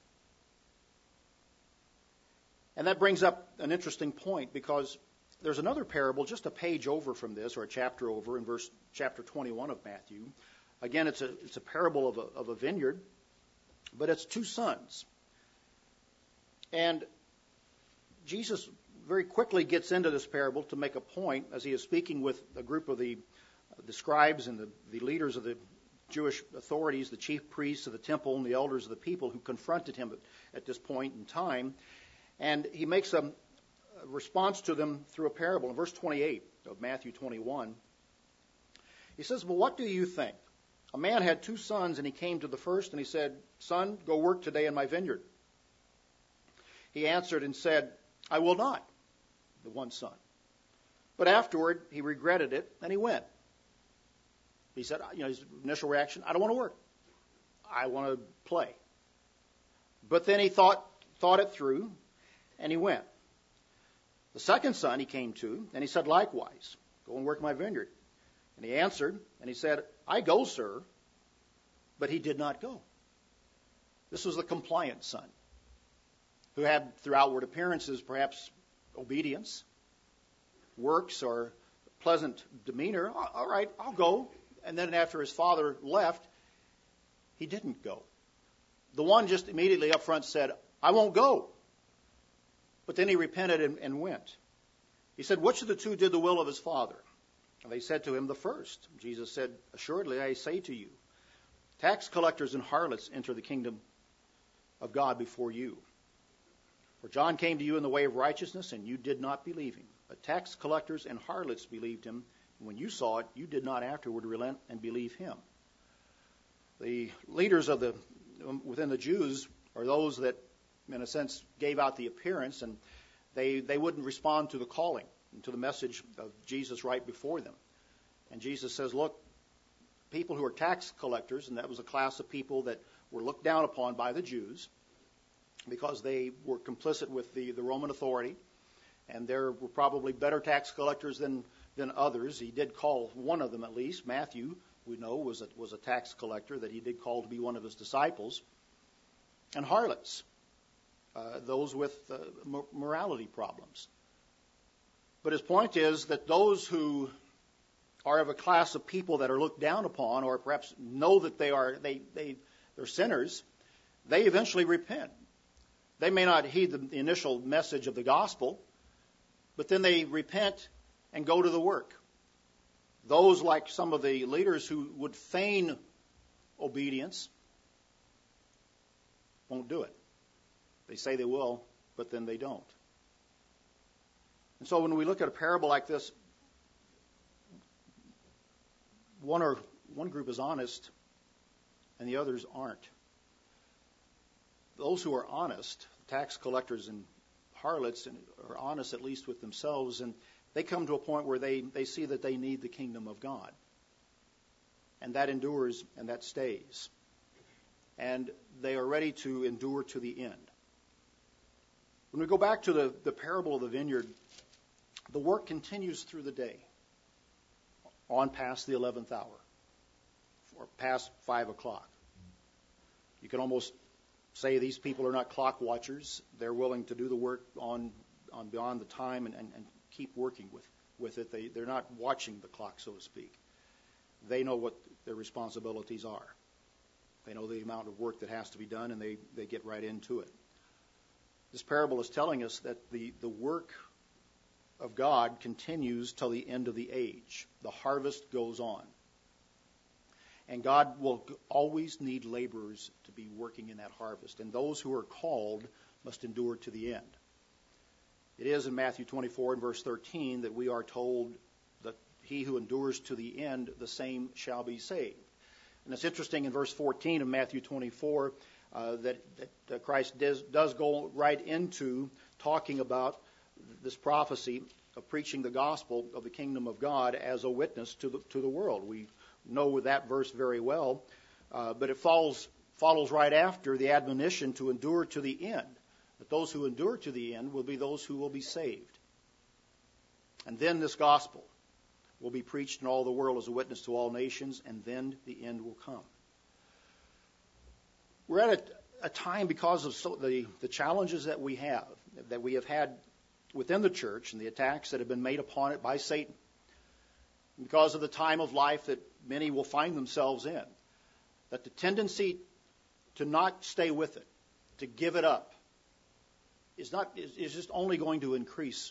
And that brings up an interesting point, because there's another parable just a page over from this, or a chapter over, in chapter 21 of Matthew. Again, it's a parable of a vineyard, but it's two sons. And Jesus very quickly gets into this parable to make a point as he is speaking with a group of the scribes and the leaders of the Jewish authorities, the chief priests of the temple and the elders of the people who confronted him at this point in time. And he makes a response to them through a parable. In verse 28 of Matthew 21, he says, "Well, what do you think? A man had 2 sons, and he came to the first, and he said, 'Son, go work today in my vineyard.' He answered and said, 'I will not,' the one son. But afterward he regretted it, and he went." He said, his initial reaction, "I don't want to work. I want to play." But then he thought it through, and he went. The second son he came to, and he said, "Likewise, go and work in my vineyard." And he answered, and he said, "I go, sir." But he did not go. This was the compliant son, who had, through outward appearances, perhaps obedience, works, or pleasant demeanor. "All right, I'll go." And then after his father left, he didn't go. The one just immediately up front said, "I won't go." But then he repented and went. He said, "Which of the 2 did the will of his father?" And they said to him, "The first." Jesus said, "Assuredly, I say to you, tax collectors and harlots enter the kingdom of God before you. For John came to you in the way of righteousness, and you did not believe him. But tax collectors and harlots believed him. And when you saw it, you did not afterward relent and believe him." The leaders within the Jews are those that, in a sense, gave out the appearance, and they wouldn't respond to the calling and to the message of Jesus right before them. And Jesus says, look, people who are tax collectors, and that was a class of people that were looked down upon by the Jews because they were complicit with the Roman authority, and there were probably better tax collectors than others. He did call one of them, at least, Matthew, we know, was a tax collector that he did call to be one of his disciples. And harlots, those with morality problems. But his point is that those who are of a class of people that are looked down upon, or perhaps know that they're sinners, they eventually repent. They may not heed the initial message of the gospel, but then they repent and go to the work. Those, like some of the leaders who would feign obedience, won't do it. They say they will, but then they don't. And so when we look at a parable like this, one group is honest and the others aren't. Those who are honest, tax collectors and harlots, are honest at least with themselves, and they come to a point where they see that they need the kingdom of God. And that endures and that stays. And they are ready to endure to the end. When we go back to the parable of the vineyard, the work continues through the day, on past the 11th hour, or past 5 o'clock. You can almost say these people are not clock watchers. They're willing to do the work on beyond the time and keep working with it. They're not watching the clock, so to speak. They know what their responsibilities are. They know the amount of work that has to be done, and they get right into it. This parable is telling us that the work of God continues till the end of the age. The harvest goes on. And God will always need laborers to be working in that harvest. And those who are called must endure to the end. It is in Matthew 24 and verse 13 that we are told that he who endures to the end, the same shall be saved. And it's interesting in verse 14 of Matthew 24 that Christ does go right into talking about this prophecy of preaching the gospel of the kingdom of God as a witness to the world. We know that verse very well, but it follows right after the admonition to endure to the end. That those who endure to the end will be those who will be saved. And then this gospel will be preached in all the world as a witness to all nations, and then the end will come. We're at a time, because of the challenges that we have had within the church and the attacks that have been made upon it by Satan, because of the time of life that many will find themselves in, that the tendency to not stay with it, to give it up, is just only going to increase.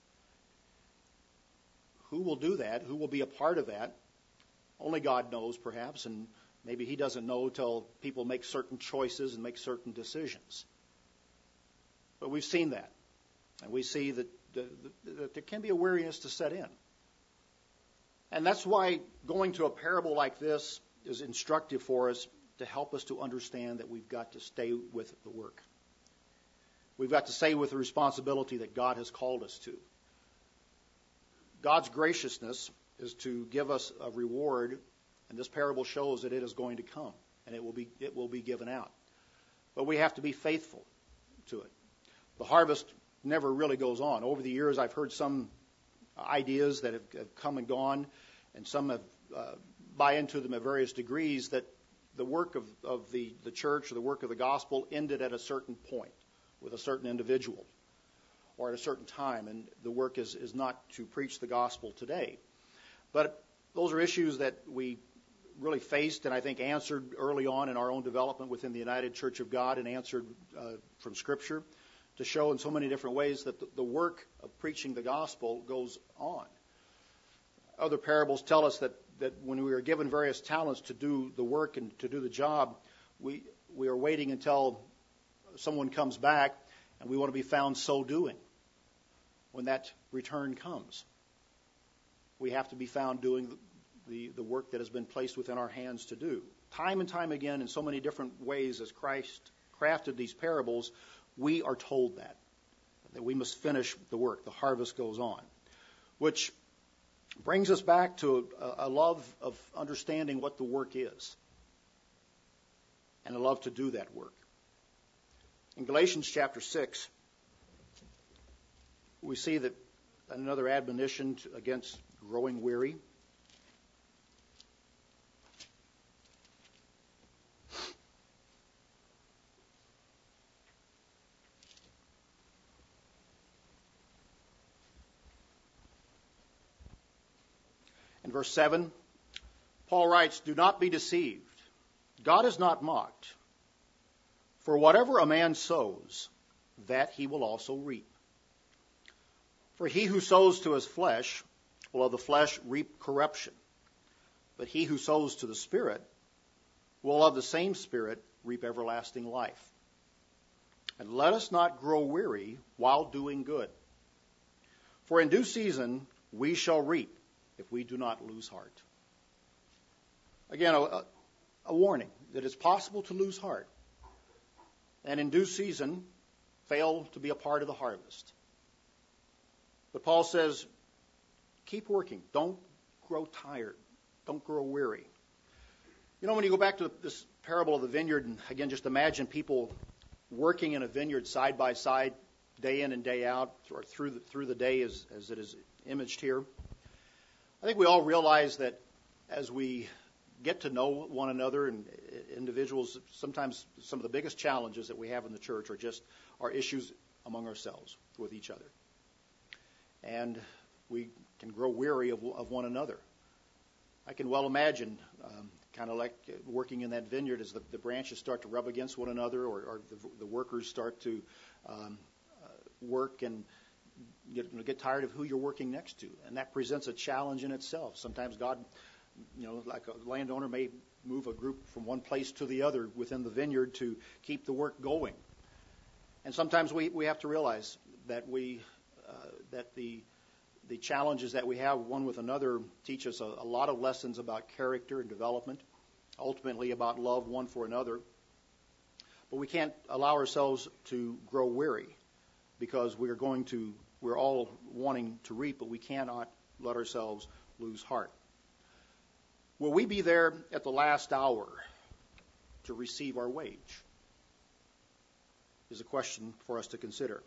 Who will do that? Who will be a part of that? Only God knows, perhaps, and maybe He doesn't know till people make certain choices and make certain decisions. But we've seen that, and we see that there can be a weariness to set in. And that's why going to a parable like this is instructive for us, to help us to understand that we've got to stay with the work. We've got to stay with the responsibility that God has called us to. God's graciousness is to give us a reward, and this parable shows that it is going to come, and it will be given out. But we have to be faithful to it. The harvest never really goes on. Over the years, I've heard some ideas that have come and gone, and some have buy into them at various degrees, that the work of the church or the work of the gospel ended at a certain point with a certain individual or at a certain time, and the work is not to preach the gospel today. But those are issues that we really faced and I think answered early on in our own development within the United Church of God, and answered from Scripture to show in so many different ways that the work of preaching the gospel goes on. Other parables tell us that when we are given various talents to do the work and to do the job, we are waiting until someone comes back, and we want to be found so doing. When that return comes, we have to be found doing the work that has been placed within our hands to do. Time and time again, in so many different ways, as Christ crafted these parables, we are told that we must finish the work. The harvest goes on, which brings us back to a love of understanding what the work is, and a love to do that work. In Galatians chapter 6, we see that another admonition against growing weary. In verse 7, Paul writes, "Do not be deceived. God is not mocked. For whatever a man sows, that he will also reap. For he who sows to his flesh will of the flesh reap corruption. But he who sows to the Spirit will of the same Spirit reap everlasting life. And let us not grow weary while doing good. For in due season we shall reap if we do not lose heart." Again, a warning that it's possible to lose heart, and in due season fail to be a part of the harvest. But Paul says, keep working. Don't grow tired. Don't grow weary. You know, when you go back to this parable of the vineyard, and again, just imagine people working in a vineyard side by side, day in and day out, or through the day as it is imaged here. I think we all realize that as we get to know one another and individuals, sometimes some of the biggest challenges that we have in the church are just our issues among ourselves with each other. And we can grow weary of one another. I can well imagine, kind of like working in that vineyard, as the branches start to rub against one another, or the workers start to work and get tired of who you're working next to. And that presents a challenge in itself. Sometimes God, like a landowner, may move a group from one place to the other within the vineyard to keep the work going. And sometimes we have to realize that that the challenges that we have one with another teach us a lot of lessons about character and development, ultimately about love one for another. But we can't allow ourselves to grow weary, because we're all wanting to reap, but we cannot let ourselves lose heart. Will we be there at the last hour to receive our wage? Is a question for us to consider.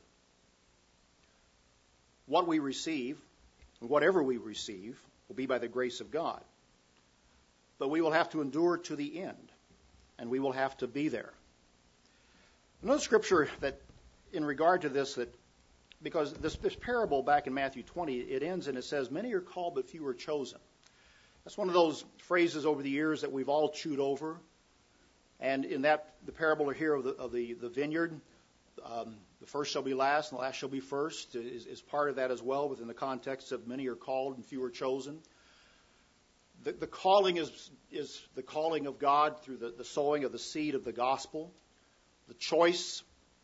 What we receive, whatever we receive, will be by the grace of God. But we will have to endure to the end, and we will have to be there. Another scripture that, in regard to this, that because this parable back in Matthew 20, it ends and it says, "Many are called, but few are chosen." That's one of those phrases over the years that we've all chewed over. And in that, the parable here of the vineyard, the first shall be last and the last shall be first is part of that as well, within the context of many are called and few are chosen. The calling is the calling of God through the sowing of the seed of the gospel. The choice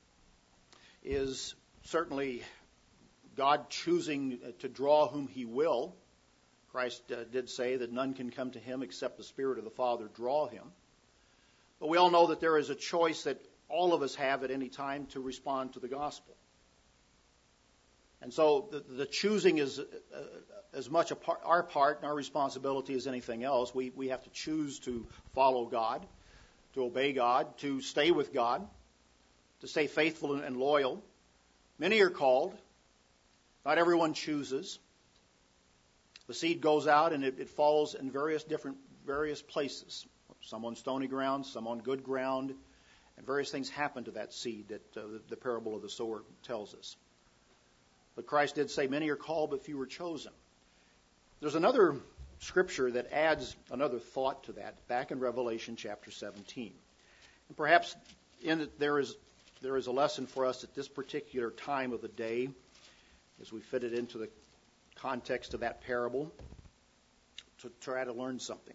is certainly God choosing to draw whom he will. Christ did say that none can come to him except the Spirit of the Father draw him. But we all know that there is a choice that all of us have at any time to respond to the gospel. And so the choosing is as much our part and our responsibility as anything else. We have to choose to follow God, to obey God, to stay with God, to stay faithful and loyal. Many are called. Not everyone chooses. The seed goes out and it falls in various places. Some on stony ground, some on good ground, and various things happen to that seed that the parable of the sower tells us. But Christ did say, many are called, but few are chosen. There's another scripture that adds another thought to that, back in Revelation chapter 17. And perhaps in it there is a lesson for us at this particular time of the day, as we fit it into the context of that parable, to try to learn something.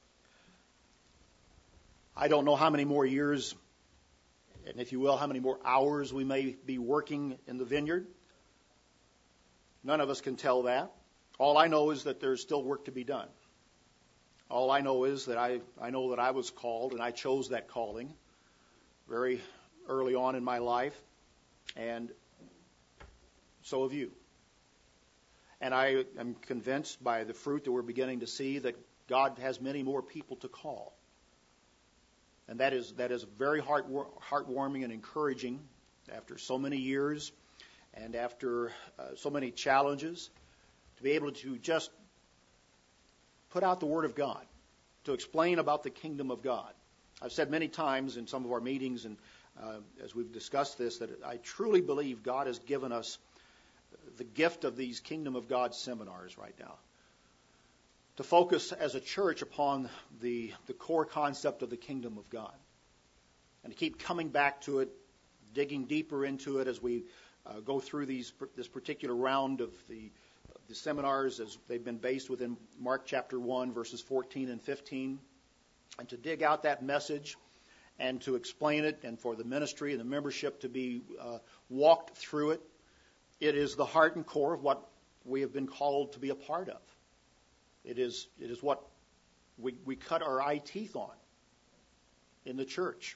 I don't know how many more years, and if you will, how many more hours we may be working in the vineyard. None of us can tell that. All I know is that there's still work to be done. All I know is that I know that I was called, and I chose that calling very early on in my life, and so have you. And I am convinced by the fruit that we're beginning to see that God has many more people to call. And that is very heartwarming and encouraging after so many years and after so many challenges, to be able to just put out the Word of God, to explain about the kingdom of God. I've said many times in some of our meetings and as we've discussed this, that I truly believe God has given us the gift of these Kingdom of God seminars right now, to focus as a church upon the core concept of the kingdom of God, and to keep coming back to it, digging deeper into it as we go through this particular round of the seminars as they've been based within Mark chapter 1, verses 14 and 15, and to dig out that message and to explain it, and for the ministry and the membership to be walked through it. It is the heart and core of what we have been called to be a part of. It is what we cut our eye teeth on in the church.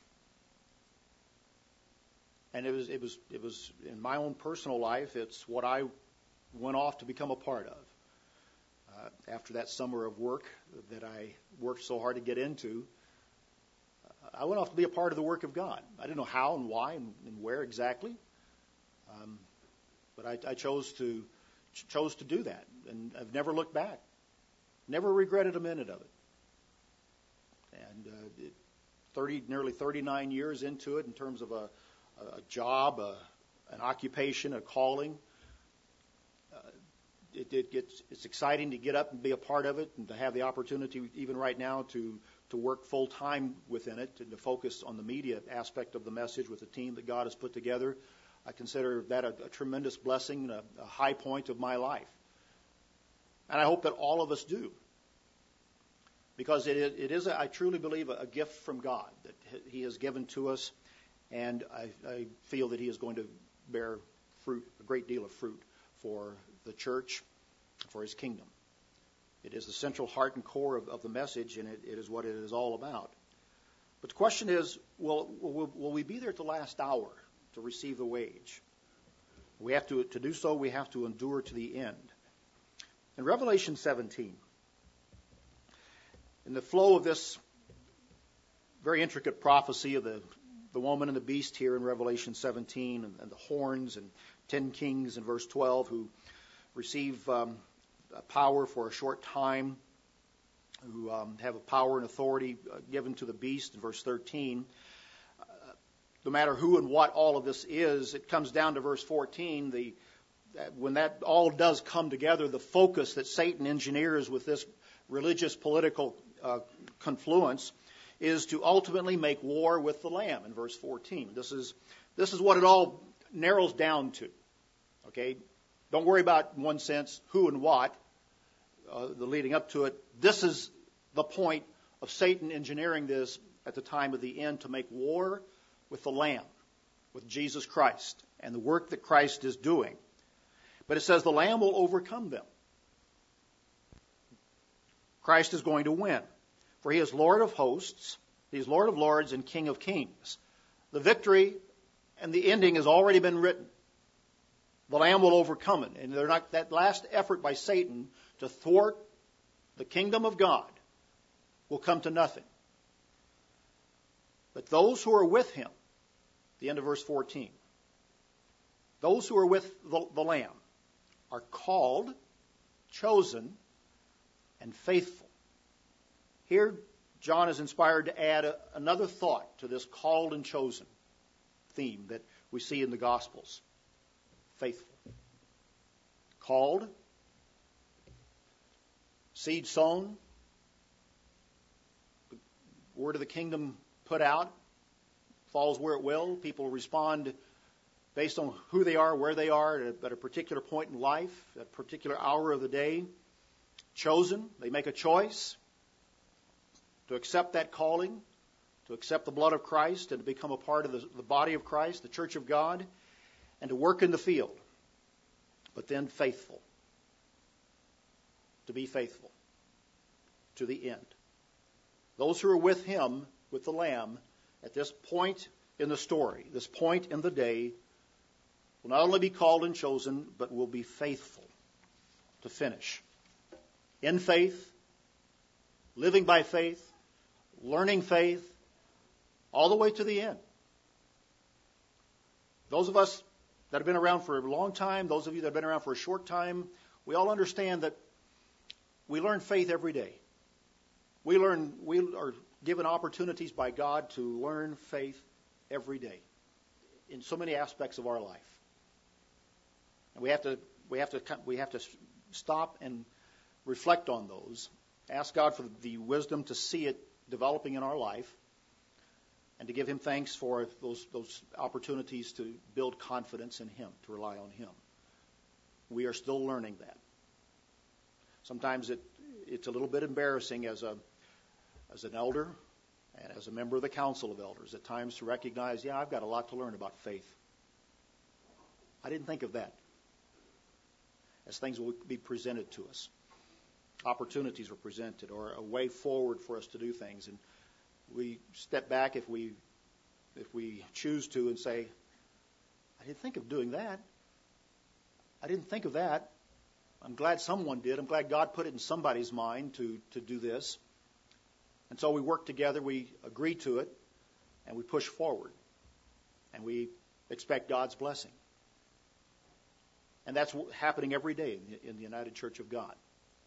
And it was in my own personal life, it's what I went off to become a part of. After that summer of work that I worked so hard to get into, I went off to be a part of the work of God. I didn't know how and why and where exactly, but I chose to do that, and I've never looked back. Never regretted a minute of it. And nearly 39 years into it, in terms of a job, an occupation, a calling, it's exciting to get up and be a part of it, and to have the opportunity, even right now, to work full time within it, and to focus on the media aspect of the message with the team that God has put together. I consider that a tremendous blessing, a high point of my life. And I hope that all of us do. Because it is, I truly believe, a gift from God that He has given to us. And I feel that He is going to bear fruit, a great deal of fruit, for the church, for His kingdom. It is the central heart and core of the message, and it is what it is all about. But the question is, will we be there at the last hour to receive the wage? We have to do so, we have to endure to the end. In Revelation 17, in the flow of this very intricate prophecy of the woman and the beast here in Revelation 17, and the horns and 10 kings in verse 12 who receive power for a short time, who have a power and authority given to the beast in verse 13. No matter who and what all of this is, it comes down to verse 14, when that all does come together, the focus that Satan engineers with this religious political confluence is to ultimately make war with the Lamb in verse 14. This is what it all narrows down to. Okay? Don't worry about, in one sense, who and what, the leading up to it. This is the point of Satan engineering this at the time of the end to make war with the Lamb, with Jesus Christ, and the work that Christ is doing. But it says the Lamb will overcome them. Christ is going to win, for he is Lord of hosts, he is Lord of lords and King of kings. The victory and the ending has already been written. The Lamb will overcome it. And they're not, that last effort by Satan to thwart the kingdom of God will come to nothing. But those who are with him, the end of verse 14, those who are with the Lamb are called, chosen, and faithful. Here, John is inspired to add another thought to this called and chosen theme that we see in the Gospels. Faithful. Called, seed sown, the word of the kingdom put out, falls where it will. People respond based on who they are, where they are at a particular point in life, at a particular hour of the day. Chosen, they make a choice to accept that calling, to accept the blood of Christ and to become a part of the body of Christ, the church of God, and to work in the field. But then faithful. To be faithful to the end. Those who are with him, with the Lamb, at this point in the story, this point in the day, will not only be called and chosen, but will be faithful to finish. In faith, living by faith, learning faith, all the way to the end. Those of us that have been around for a long time, those of you that have been around for a short time, we all understand that we learn faith every day. We are given opportunities by God to learn faith every day in so many aspects of our life. And we have to stop and reflect on those. Ask God for the wisdom to see it developing in our life, and to give him thanks for those opportunities to build confidence in him, to rely on him. We are still learning that. Sometimes it's a little bit embarrassing as an elder and as a member of the council of elders at times to recognize, I've got a lot to learn about faith. I didn't think of that. As things will be presented to us, opportunities are presented, or a way forward for us to do things, and we step back if we choose to and say, I didn't think of doing that. I didn't think of that. I'm glad someone did. I'm glad God put it in somebody's mind to do this. And so we work together, we agree to it, and we push forward. And we expect God's blessing. And that's happening every day in the United Church of God.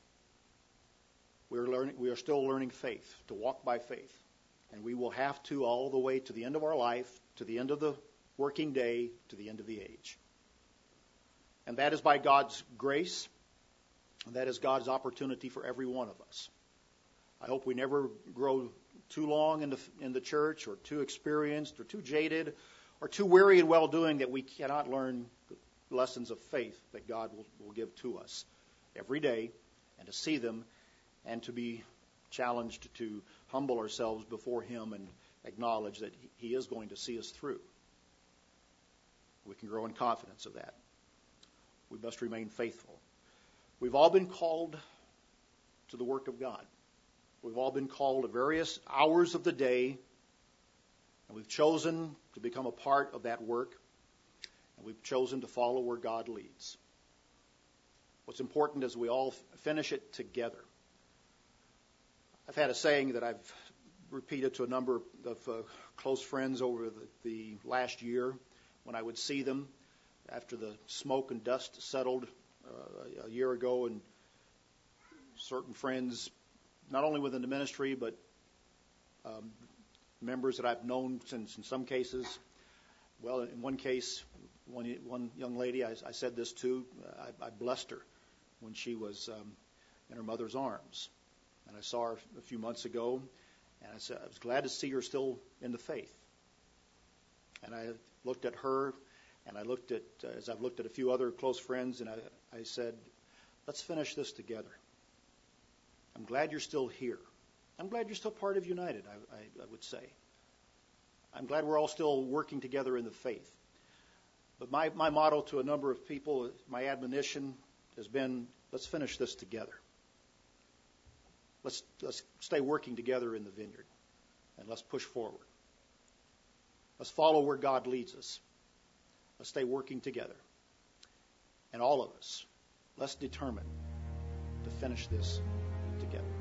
We are still learning faith, to walk by faith. And we will have to all the way to the end of our life, to the end of the working day, to the end of the age. And that is by God's grace, and that is God's opportunity for every one of us. I hope we never grow too long in the church, or too experienced, or too jaded, or too weary in well-doing that we cannot learn the lessons of faith that God will give to us every day, and to see them, and to be challenged to humble ourselves before him and acknowledge that he is going to see us through. We can grow in confidence of that. We must remain faithful. We've all been called to the work of God. We've all been called at various hours of the day, and we've chosen to become a part of that work, and we've chosen to follow where God leads. What's important is we all finish it together. I've had a saying that I've repeated to a number of close friends over the last year when I would see them after the smoke and dust settled a year ago, and certain friends, not only within the ministry, but members that I've known since in some cases. Well, in one case, one young lady, I said this to, I blessed her when she was in her mother's arms. And I saw her a few months ago, and I said I was glad to see her still in the faith. And I looked at her, And I looked at, as I've looked at a few other close friends, and I said, let's finish this together. I'm glad you're still here. I'm glad you're still part of United, I would say. I'm glad we're all still working together in the faith. But my motto to a number of people, my admonition has been, let's finish this together. Let's stay working together in the vineyard, and let's push forward. Let's follow where God leads us. Let's stay working together. And all of us, let's determine to finish this together.